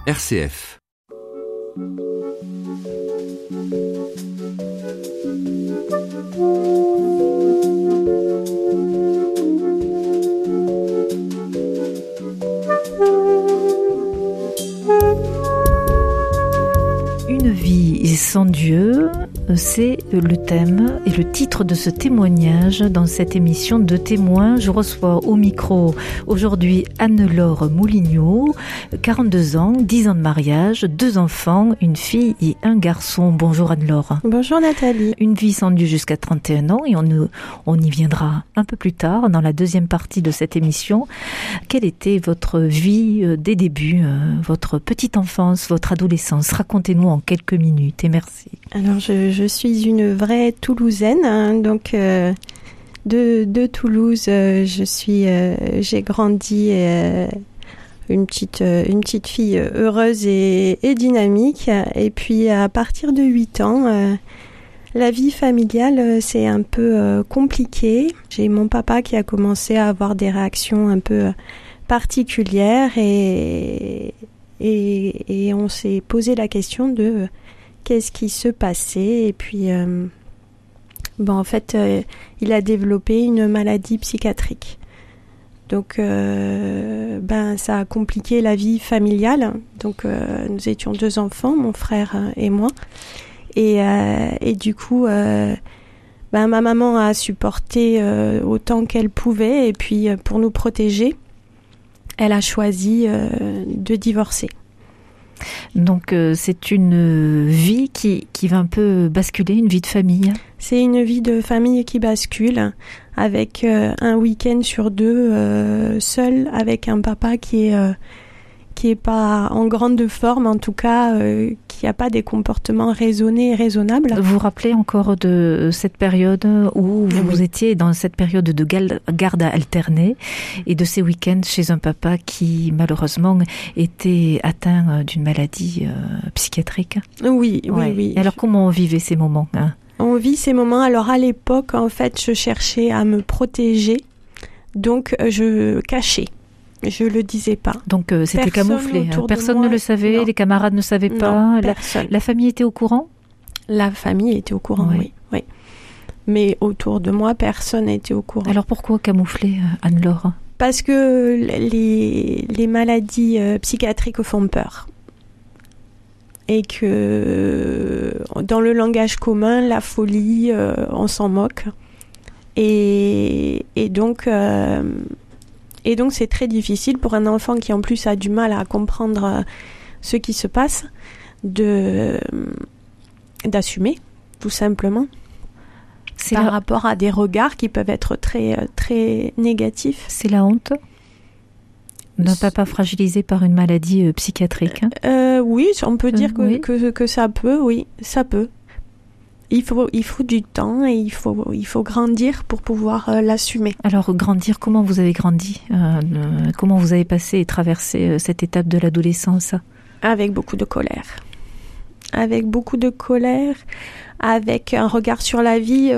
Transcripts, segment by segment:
RCF. Une vie sans Dieu, c'est le thème et le titre de ce témoignage dans cette émission de témoins. Je reçois au micro aujourd'hui Anne-Laure Moulignot, 42 ans, 10 ans de mariage, 2 enfants, une fille et un garçon. Bonjour Anne-Laure. Bonjour Nathalie. Une vie sans Dieu jusqu'à 31 ans et on y viendra un peu plus tard dans la deuxième partie de cette émission. Quelle était votre vie des débuts, votre petite enfance, votre adolescence? Racontez-nous en quelques minutes et merci. Alors je suis une vraie Toulousaine, donc de Toulouse. J'ai grandi une petite fille heureuse et dynamique. Et puis à partir de 8 ans, la vie familiale c'est un peu compliqué. J'ai mon papa qui a commencé à avoir des réactions un peu particulières et on s'est posé la question de qu'est-ce qui se passait. Et puis en fait il a développé une maladie psychiatrique, donc ça a compliqué la vie familiale. Donc nous étions 2 enfants, mon frère et moi, et du coup ma maman a supporté autant qu'elle pouvait, et puis pour nous protéger elle a choisi de divorcer. Donc c'est une vie qui va un peu basculer, une vie de famille. C'est une vie de famille qui bascule, avec un week-end sur 2 seul, avec un papa qui est pas en grande forme, en tout cas qui n'a pas des comportements raisonnés et raisonnables. Vous vous rappelez encore de cette période où vous étiez dans cette période de garde alternée et de ces week-ends chez un papa qui malheureusement était atteint d'une maladie psychiatrique? Oui. Et alors comment on vivait ces moments, hein? On vit ces moments. Alors à l'époque, en fait, je cherchais à me protéger, donc je cachais. Je le disais pas. Donc c'était camouflé. Personne ne le savait, non. Les camarades ne savaient pas. La famille était au courant? La famille était au courant, oui. Mais autour de moi, personne n'était au courant. Alors pourquoi camoufler, Anne-Laure? Parce que les maladies psychiatriques font peur. Et que dans le langage commun, la folie, on s'en moque. Et donc c'est très difficile pour un enfant qui en plus a du mal à comprendre ce qui se passe, d'assumer tout simplement, par rapport à des regards qui peuvent être très, très négatifs. C'est la honte d'un papa fragilisé par une maladie psychiatrique. Oui, on peut dire que ça peut, oui, ça peut. Il faut du temps et il faut grandir pour pouvoir l'assumer. Alors grandir, comment vous avez grandi? Comment vous avez passé et traversé cette étape de l'adolescence? Avec beaucoup de colère. Avec beaucoup de colère, avec un regard sur la vie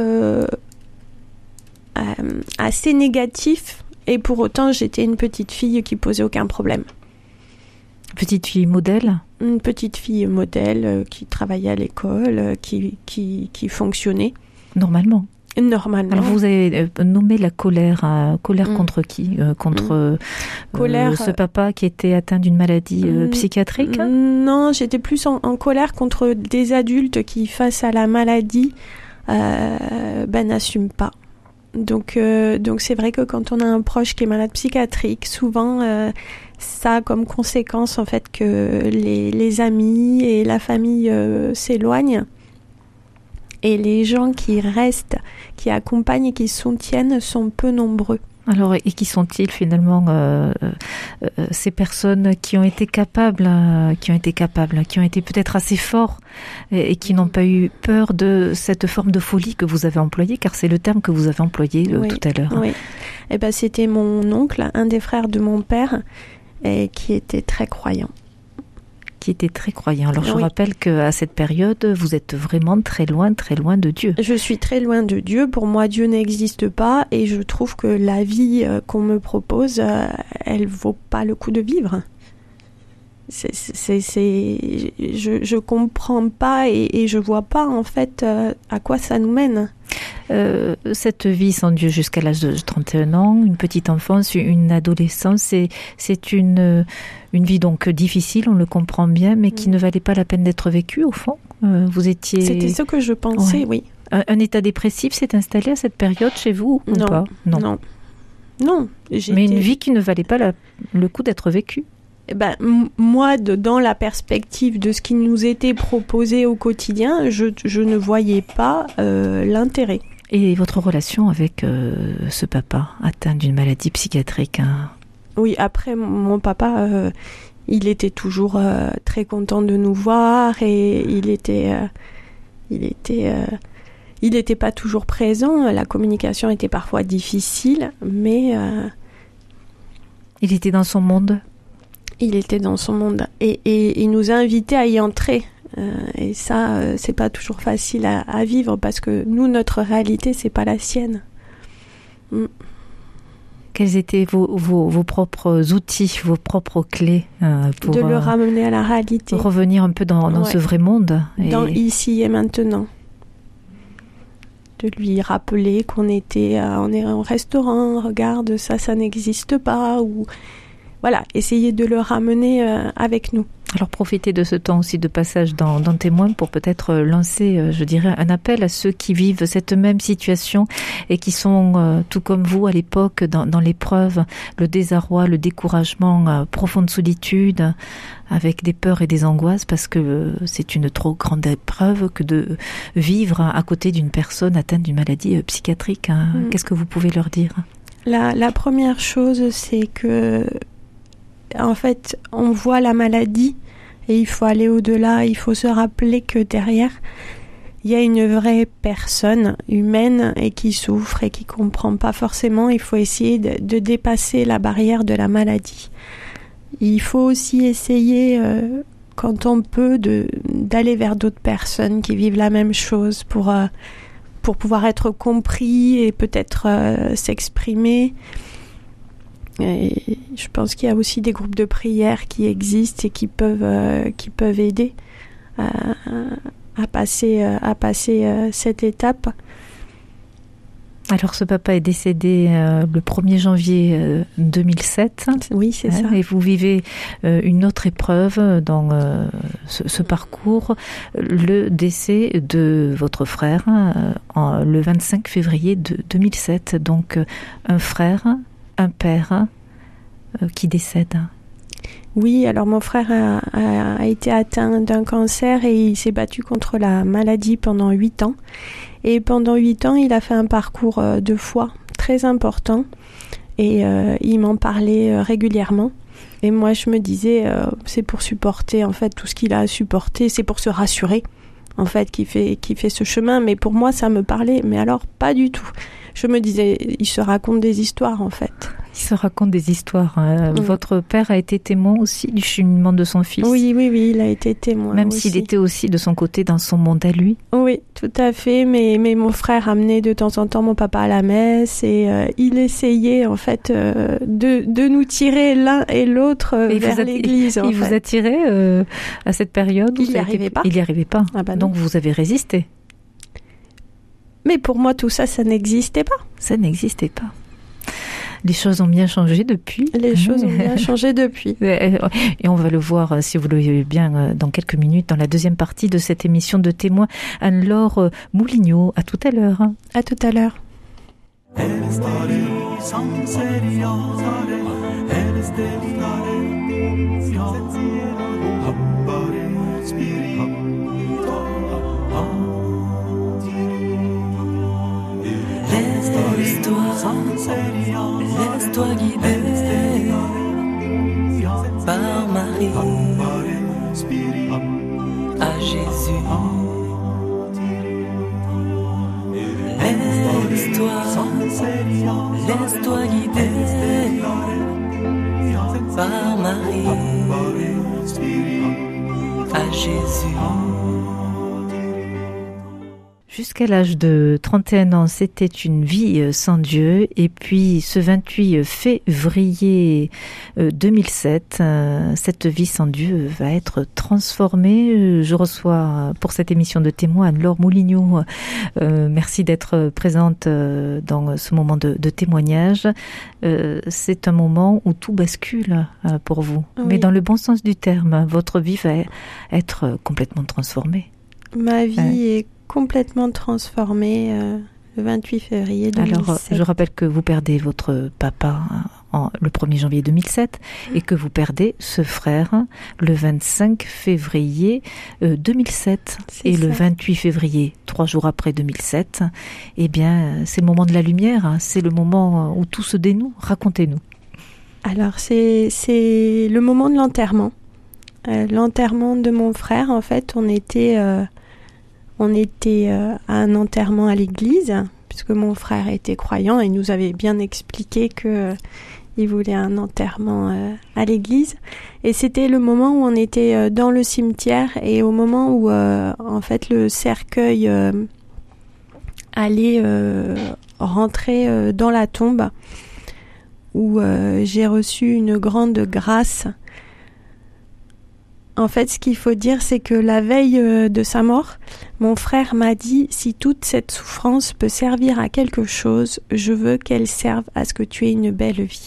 assez négatif. Et pour autant, j'étais une petite fille qui posait aucun problème. Petite fille modèle? Une petite fille modèle qui travaillait à l'école, qui fonctionnait. Normalement. Alors vous avez nommé la colère. Colère contre qui? Contre ce papa qui était atteint d'une maladie psychiatrique? Non, j'étais plus en colère contre des adultes qui, face à la maladie, n'assument pas. Donc c'est vrai que quand on a un proche qui est malade psychiatrique, souvent ça a comme conséquence en fait que les amis et la famille s'éloignent, et les gens qui restent, qui accompagnent et qui soutiennent sont peu nombreux. Alors, et qui sont-ils finalement ces personnes qui ont été capables, qui ont été peut-être assez forts et qui n'ont pas eu peur de cette forme de folie que vous avez employée, car c'est le terme que vous avez employé tout à l'heure. Oui. C'était mon oncle, un des frères de mon père, et qui était très croyant. Alors je rappelle qu'à cette période, vous êtes vraiment très loin de Dieu. Je suis très loin de Dieu. Pour moi, Dieu n'existe pas, et je trouve que la vie qu'on me propose, elle vaut pas le coup de vivre. Je comprends pas et je vois pas en fait à quoi ça nous mène. Cette vie sans Dieu jusqu'à l'âge de 31 ans, une petite enfance, une adolescence, c'est une vie donc difficile, on le comprend bien, mais qui ne valait pas la peine d'être vécue au fond. Vous étiez... C'était ce que je pensais, oui. Un état dépressif s'est installé à cette période chez vous ou pas? Non. Mais une vie qui ne valait pas le coup d'être vécue. Moi, dans la perspective de ce qui nous était proposé au quotidien, je ne voyais pas l'intérêt. Et votre relation avec ce papa atteint d'une maladie psychiatrique Oui, après, mon papa, il était toujours très content de nous voir et il était pas toujours présent. La communication était parfois difficile, mais... Il était dans son monde. Il était dans son monde et il nous a invités à y entrer. Et ça, c'est pas toujours facile à vivre parce que nous, notre réalité, c'est pas la sienne. Quels étaient vos propres outils, vos propres clés pour de le ramener à la réalité, revenir un peu dans ce vrai monde, dans ici et maintenant, de lui rappeler qu'on on est au restaurant, regarde ça n'existe pas, ou voilà, essayer de le ramener avec nous. Alors profitez de ce temps aussi de passage dans Témoin pour peut-être lancer, je dirais, un appel à ceux qui vivent cette même situation et qui sont, tout comme vous à l'époque, dans l'épreuve, le désarroi, le découragement, profonde solitude, avec des peurs et des angoisses, parce que c'est une trop grande épreuve que de vivre à côté d'une personne atteinte d'une maladie psychiatrique. Qu'est-ce que vous pouvez leur dire? La première chose, c'est que en fait, on voit la maladie et il faut aller au-delà, il faut se rappeler que derrière, il y a une vraie personne humaine et qui souffre et qui comprend pas forcément. Il faut essayer de dépasser la barrière de la maladie. Il faut aussi essayer, quand on peut, d'aller vers d'autres personnes qui vivent la même chose pour pouvoir être compris et peut-être s'exprimer. Et je pense qu'il y a aussi des groupes de prière qui existent et qui peuvent aider à passer cette étape. Alors ce papa est décédé le 1er janvier 2007. Oui, c'est ça. Et vous vivez une autre épreuve dans ce parcours, le décès de votre frère le 25 février 2007. Donc un frère, un père qui décède. Oui, alors mon frère a été atteint d'un cancer et il s'est battu contre la maladie pendant 8 ans. Et pendant 8 ans, il a fait un parcours de foi très important et il m'en parlait régulièrement. Et moi, je me disais, c'est pour supporter en fait tout ce qu'il a à supporter, c'est pour se rassurer en fait qu'il fait ce chemin. Mais pour moi, ça me parlait, mais alors pas du tout. Je me disais, il se raconte des histoires en fait. Il se raconte des histoires. Votre père a été témoin aussi du cheminement de son fils. Oui, il a été témoin. Même aussi. S'il était aussi de son côté dans son monde à lui. Oui, tout à fait. Mais mon frère amenait de temps en temps mon papa à la messe et il essayait en fait de nous tirer l'un et l'autre vers l'église. Il vous attirait à cette période? Il n'y arrivait pas. Il n'y arrivait pas. Ah bah donc vous avez résisté. Mais pour moi, tout ça, ça n'existait pas. Ça n'existait pas. Les choses ont bien changé depuis. Les choses ont bien changé depuis. Et on va le voir, si vous le voulez bien, dans quelques minutes, dans la deuxième partie de cette émission de Témoins. Anne-Laure Moulignot, à tout à l'heure. À tout à l'heure. Laisse-toi guider par Marie à Jésus. Laisse-toi guider par Marie à Jésus. jusqu'à l'âge de 31 ans, c'était une vie sans Dieu. Et puis, ce 28 février 2007, cette vie sans Dieu va être transformée. Je reçois pour cette émission de témoins Anne-Laure Moulignot. Merci d'être présente dans ce moment de témoignage. C'est un moment où tout bascule pour vous. Oui. Mais dans le bon sens du terme, votre vie va être complètement transformée. Ma vie est complètement transformée le 28 février 2007. Alors, je rappelle que vous perdez votre papa le 1er janvier 2007 et que vous perdez ce frère le 25 février 2007. Et le 28 février, 3 jours après 2007, eh bien, c'est le moment de la lumière, c'est le moment où tout se dénoue. Racontez-nous. Alors, c'est le moment de l'enterrement. L'enterrement de mon frère, en fait, on était à un enterrement à l'église, puisque mon frère était croyant et nous avait bien expliqué qu'il voulait un enterrement à l'église. Et c'était le moment où on était dans le cimetière et au moment où, en fait, le cercueil allait rentrer dans la tombe, où j'ai reçu une grande grâce. En fait, ce qu'il faut dire, c'est que la veille de sa mort, mon frère m'a dit « Si toute cette souffrance peut servir à quelque chose, je veux qu'elle serve à ce que tu aies une belle vie. »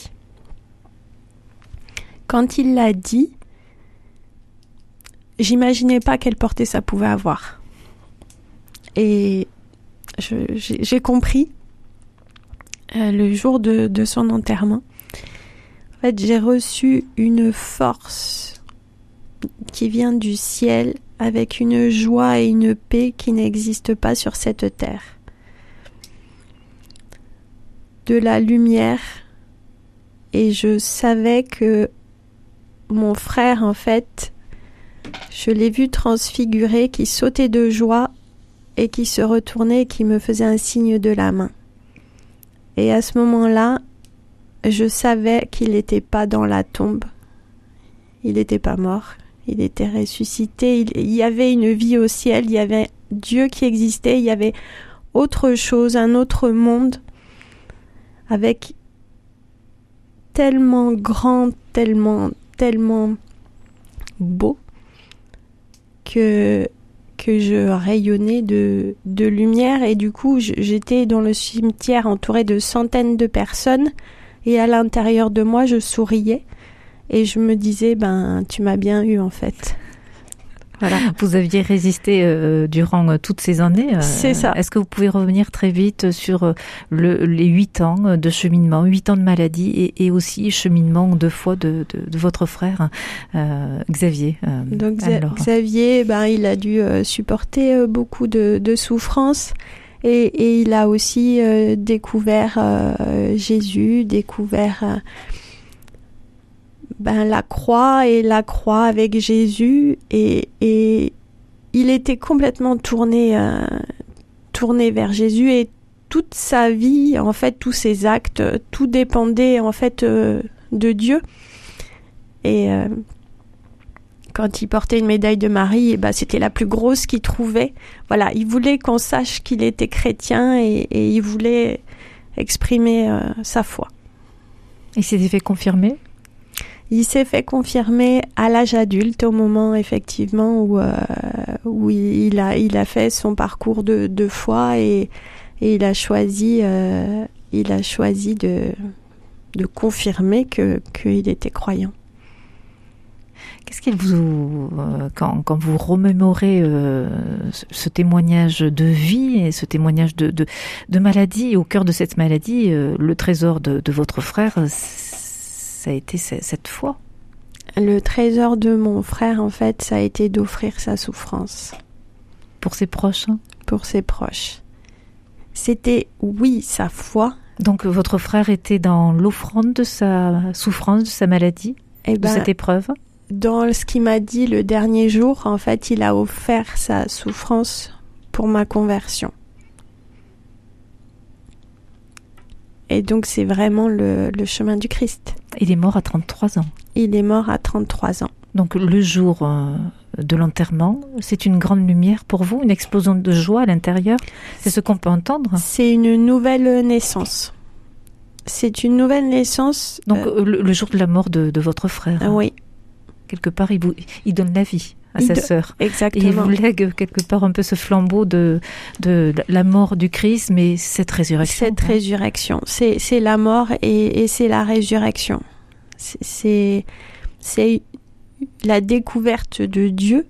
Quand il l'a dit, j'imaginais pas quelle portée ça pouvait avoir. Et j'ai compris le jour de son enterrement. En fait, j'ai reçu une force qui vient du ciel avec une joie et une paix qui n'existent pas sur cette terre. De la lumière, et je savais que mon frère, en fait, je l'ai vu transfiguré, qui sautait de joie et qui se retournait et qui me faisait un signe de la main. Et à ce moment-là, je savais qu'il n'était pas dans la tombe. Il n'était pas mort. Il était ressuscité, il y avait une vie au ciel, il y avait Dieu qui existait, il y avait autre chose, un autre monde, avec tellement grand, tellement beau, que je rayonnais de lumière. Et du coup, j'étais dans le cimetière entourée de centaines de personnes, et à l'intérieur de moi, je souriais. Et je me disais, tu m'as bien eu en fait. Voilà. Vous aviez résisté durant toutes ces années. C'est ça. Est-ce que vous pouvez revenir très vite sur les 8 ans de cheminement, 8 ans de maladie et aussi cheminement 2 fois de votre frère Xavier. Donc Xavier, il a dû supporter beaucoup de souffrances. Et il a aussi découvert Jésus, découvert la croix avec Jésus, et il était complètement tourné vers Jésus, et toute sa vie, en fait, tous ses actes, tout dépendait en fait de Dieu. Et quand il portait une médaille de Marie, c'était la plus grosse qu'il trouvait. Voilà, il voulait qu'on sache qu'il était chrétien, et il voulait exprimer sa foi. Il s'était fait confirmer ? Il s'est fait confirmer à l'âge adulte, au moment effectivement où il a fait son parcours de foi, et il a choisi de confirmer qu'il était croyant. Qu'est-ce qu'il vous, quand vous remémorez ce témoignage de vie et ce témoignage de maladie, et au cœur de cette maladie, le trésor de votre frère, ça a été cette foi? Le trésor de mon frère, en fait, ça a été d'offrir sa souffrance. Pour ses proches? Pour ses proches. C'était, oui, sa foi. Donc votre frère était dans l'offrande de sa souffrance, de sa maladie, de cette épreuve? Dans ce qu'il m'a dit le dernier jour, en fait, il a offert sa souffrance pour ma conversion. Et donc, c'est vraiment le chemin du Christ. Il est mort à 33 ans. Il est mort à 33 ans. Donc, le jour de l'enterrement. C'est une grande lumière pour vous, une explosion de joie à l'intérieur. C'est ce qu'on peut entendre. C'est une nouvelle naissance. C'est une nouvelle naissance. Donc le jour de la mort de votre frère. Oui. Quelque part, il donne la vie à sa sœur. Exactement. Et il vous lègue quelque part un peu ce flambeau de la mort du Christ, mais cette résurrection. Cette résurrection. C'est la mort et c'est la résurrection. C'est la découverte de Dieu.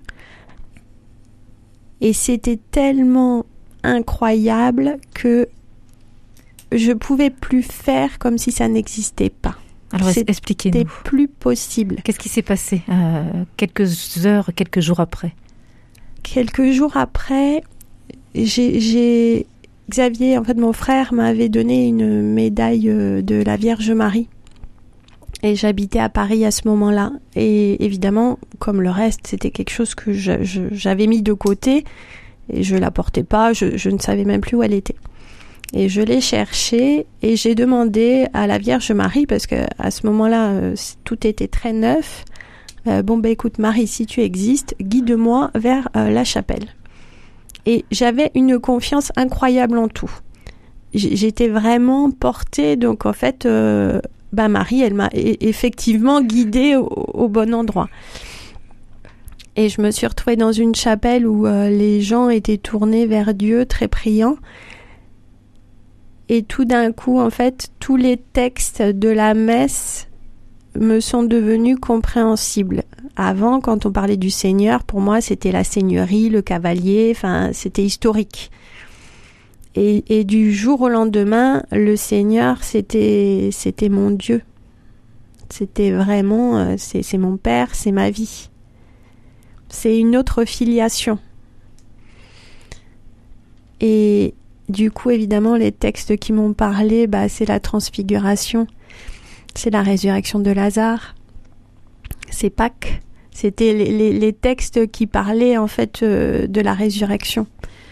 Et c'était tellement incroyable que je pouvais plus faire comme si ça n'existait pas. Alors expliquez-nous. C'était plus possible. Qu'est-ce qui s'est passé quelques heures, quelques jours après? Quelques jours après, Xavier, en fait, mon frère m'avait donné une médaille de la Vierge Marie. Et j'habitais à Paris à ce moment-là. Et évidemment, comme le reste, c'était quelque chose que j'avais mis de côté. Et je la portais pas, je ne savais même plus où elle était. Et je l'ai cherchée et j'ai demandé à la Vierge Marie, parce que à ce moment-là, tout était très neuf. Écoute Marie, si tu existes, guide-moi vers la chapelle. Et j'avais une confiance incroyable en tout. J'étais vraiment portée, donc en fait, Marie, elle m'a effectivement guidée au bon endroit. Et je me suis retrouvée dans une chapelle où les gens étaient tournés vers Dieu, très priants. Et tout d'un coup, en fait, tous les textes de la messe me sont devenus compréhensibles. Avant, quand on parlait du Seigneur, pour moi, c'était la seigneurie, le cavalier, enfin, c'était historique. Et du jour au lendemain, le Seigneur, c'était mon Dieu. C'était vraiment, c'est mon Père, c'est ma vie. C'est une autre filiation. Et du coup, évidemment, les textes qui m'ont parlé, c'est la transfiguration, c'est la résurrection de Lazare, c'est Pâques. C'était les textes qui parlaient en fait de la résurrection.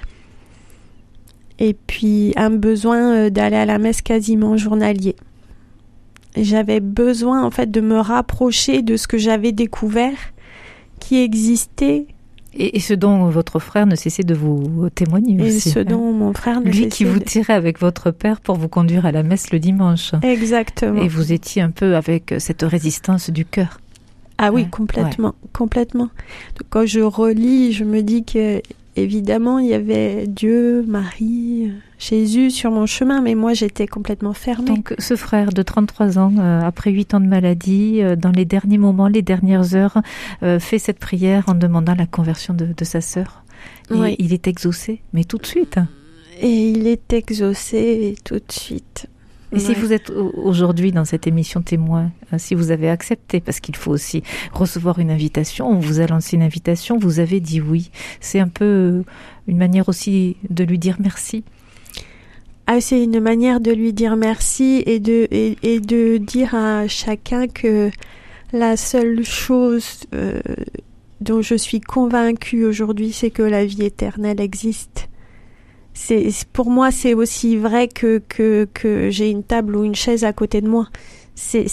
Et puis un besoin d'aller à la messe quasiment journalier. J'avais besoin en fait de me rapprocher de ce que j'avais découvert, qui existait. Et ce dont votre frère ne cessait de vous témoigner aussi. Et ce dont mon frère ne Lui qui vous tirait avec votre père pour vous conduire à la messe le dimanche. Exactement. Et vous étiez un peu avec cette résistance du cœur. Ah oui, complètement. Donc, quand je relis, je me dis que évidemment, il y avait Dieu, Marie, Jésus sur mon chemin, mais moi, j'étais complètement fermée. Donc, ce frère de 33 ans, après 8 ans de maladie, dans les derniers moments, les dernières heures, fait cette prière en demandant la conversion de sa sœur. Oui. Il est exaucé, mais tout de suite. Et il est exaucé tout de suite. Et si vous êtes aujourd'hui dans cette émission témoin, si vous avez accepté, parce qu'il faut aussi recevoir une invitation, on vous a lancé une invitation, vous avez dit oui. C'est un peu une manière aussi de lui dire merci. Ah, c'est une manière de lui dire merci et de dire à chacun que la seule chose dont je suis convaincue aujourd'hui, c'est que la vie éternelle existe. Pour moi, c'est aussi vrai que j'ai une table ou une chaise à côté de moi. C'est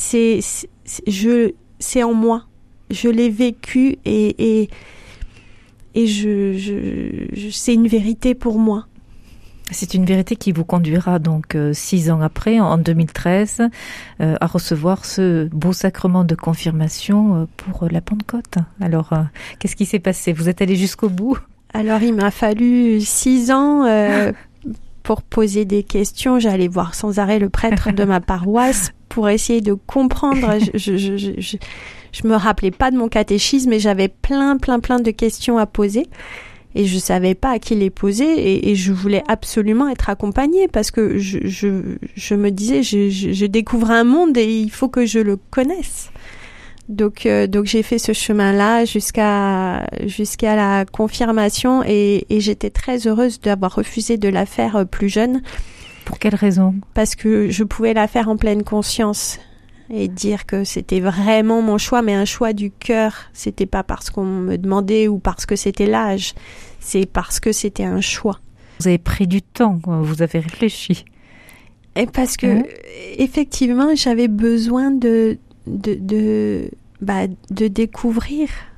en moi. Je l'ai vécu et c'est une vérité pour moi. C'est une vérité qui vous conduira donc 6 ans après, en 2013, à recevoir ce beau sacrement de confirmation pour la Pentecôte. Alors, qu'est-ce qui s'est passé? Vous êtes allé jusqu'au bout? Alors, il m'a fallu 6 ans pour poser des questions. J'allais voir sans arrêt le prêtre de ma paroisse pour essayer de comprendre. Je me rappelais pas de mon catéchisme et j'avais plein de questions à poser. Et je savais pas à qui les poser et je voulais absolument être accompagnée parce que je me disais, je découvre un monde et il faut que je le connaisse. Donc j'ai fait ce chemin-là jusqu'à la confirmation et j'étais très heureuse d'avoir refusé de la faire plus jeune. Pour quelle raison? Parce que je pouvais la faire en pleine conscience et dire que c'était vraiment mon choix, mais un choix du cœur. C'était pas parce qu'on me demandait ou parce que c'était l'âge, c'est parce que c'était un choix. Vous avez pris du temps, vous avez réfléchi. Et parce que effectivement, j'avais besoin de découvrir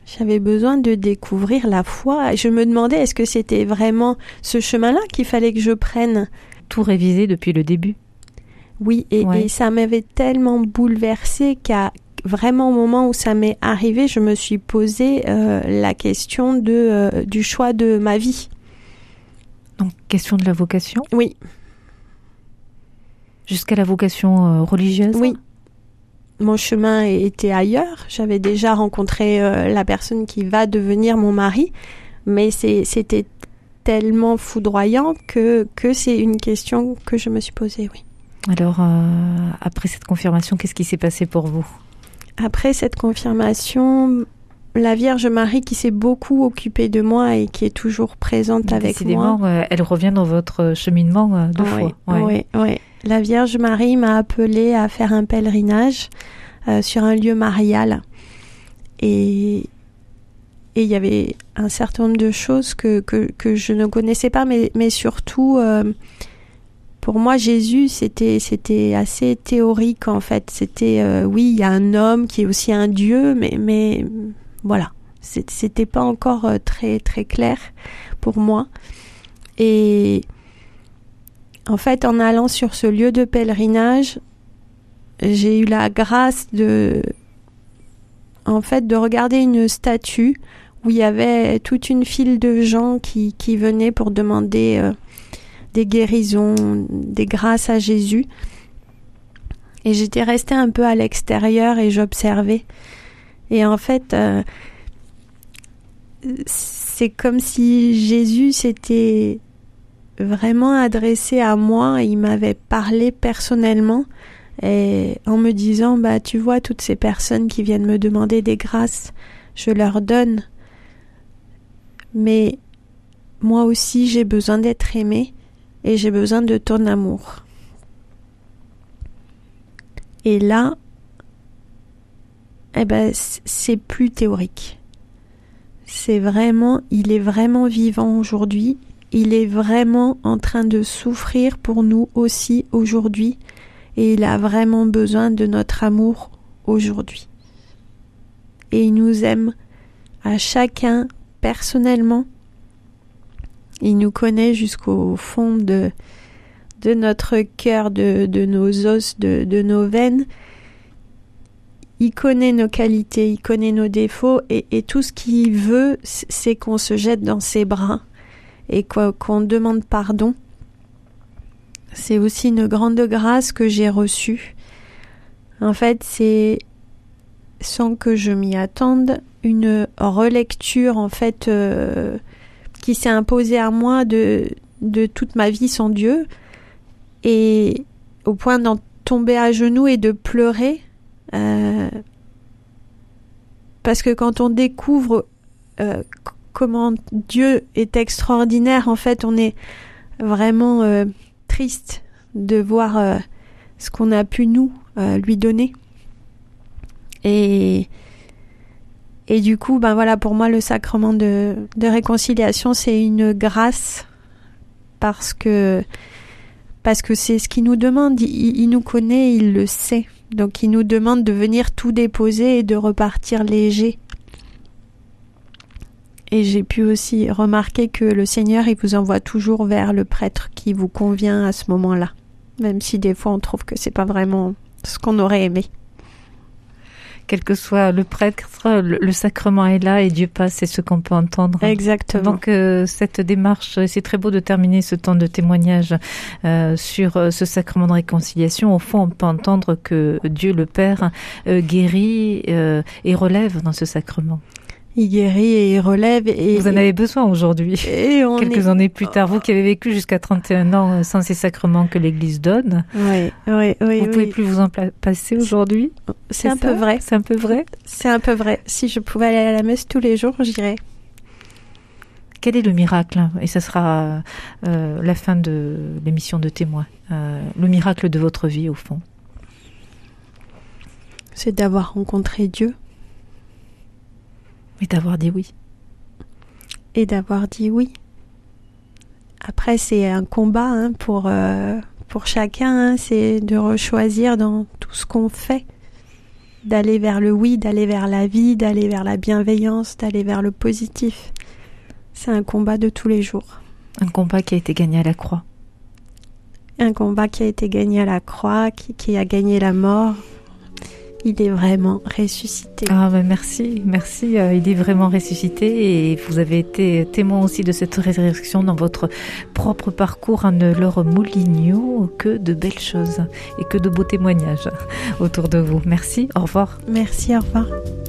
J'avais besoin de découvrir la foi. Je me demandais, est-ce que c'était vraiment ce chemin-là qu'il fallait que je prenne? Tout révisé depuis le début. Oui, et ça m'avait tellement bouleversée qu'à vraiment au moment où ça m'est arrivé, je me suis posé la question du choix de ma vie. Donc, question de la vocation? Oui. Jusqu'à la vocation religieuse? Oui. Mon chemin était ailleurs. J'avais déjà rencontré la personne qui va devenir mon mari, mais c'était tellement foudroyant que c'est une question que je me suis posée, oui. Alors, après cette confirmation, qu'est-ce qui s'est passé pour vous? Après cette confirmation, la Vierge Marie qui s'est beaucoup occupée de moi et qui est toujours présente avec moi. Décidément, elle revient dans votre cheminement de foi. Oui. La Vierge Marie m'a appelée à faire un pèlerinage sur un lieu marial. Et il y avait un certain nombre de choses que je ne connaissais pas, mais surtout, pour moi, Jésus, c'était assez théorique, en fait. C'était, oui, il y a un homme qui est aussi un Dieu, mais voilà. C'était pas encore très, très clair pour moi. Et en fait, en allant sur ce lieu de pèlerinage, j'ai eu la grâce de regarder une statue où il y avait toute une file de gens qui venaient pour demander des guérisons, des grâces à Jésus. Et j'étais restée un peu à l'extérieur et j'observais. Et en fait, c'est comme si Jésus s'était vraiment adressé à moi et il m'avait parlé personnellement et en me disant, tu vois toutes ces personnes qui viennent me demander des grâces, je leur donne, mais moi aussi j'ai besoin d'être aimée et j'ai besoin de ton amour. Et là, c'est plus théorique. Il est vraiment vivant aujourd'hui. Il est vraiment en train de souffrir pour nous aussi aujourd'hui. Et il a vraiment besoin de notre amour aujourd'hui. Et il nous aime à chacun personnellement. Il nous connaît jusqu'au fond de notre cœur, de nos os, de nos veines. Il connaît nos qualités, il connaît nos défauts et tout ce qu'il veut, c'est qu'on se jette dans ses bras et qu'on demande pardon. C'est aussi une grande grâce que j'ai reçue. En fait, c'est, sans que je m'y attende, une relecture en fait qui s'est imposée à moi de toute ma vie sans Dieu, et au point d'en tomber à genoux et de pleurer. Parce que quand on découvre comment Dieu est extraordinaire, en fait, on est vraiment triste de voir ce qu'on a pu nous lui donner. Et du coup, voilà, pour moi, le sacrement de réconciliation, c'est une grâce parce que c'est ce qu'il nous demande. Il nous connaît, il le sait. Donc il nous demande de venir tout déposer et de repartir léger. Et j'ai pu aussi remarquer que le Seigneur, il vous envoie toujours vers le prêtre qui vous convient à ce moment-là. Même si des fois on trouve que c'est pas vraiment ce qu'on aurait aimé. Quel que soit le prêtre, le sacrement est là et Dieu passe, c'est ce qu'on peut entendre. Exactement. Donc cette démarche, c'est très beau de terminer ce temps de témoignage sur ce sacrement de réconciliation. Au fond, on peut entendre que Dieu le Père guérit et relève dans ce sacrement. Il guérit et il relève. Et vous en avez besoin aujourd'hui, quelques années plus tard. Vous qui avez vécu jusqu'à 31 ans sans ces sacrements que l'Église donne, oui, vous pouvez plus vous en passer aujourd'hui. C'est un peu vrai. C'est un peu vrai. C'est un peu vrai. Si je pouvais aller à la messe tous les jours, j'irais. Quel est le miracle? Et ça sera la fin de l'émission de témoin. Le miracle de votre vie, au fond. C'est d'avoir rencontré Dieu. Et d'avoir dit oui. Et d'avoir dit oui. Après, c'est un combat pour chacun. C'est de rechoisir dans tout ce qu'on fait. d'aller vers le oui, d'aller vers la vie, d'aller vers la bienveillance, d'aller vers le positif. C'est un combat de tous les jours. Un combat qui a été gagné à la croix. Un combat qui a été gagné à la croix, qui a gagné la mort. Il est vraiment ressuscité. Ah ben merci. Il est vraiment ressuscité et vous avez été témoin aussi de cette résurrection dans votre propre parcours, Anne-Laure Moulignot. Que de belles choses et que de beaux témoignages autour de vous. Merci, au revoir. Merci, au revoir.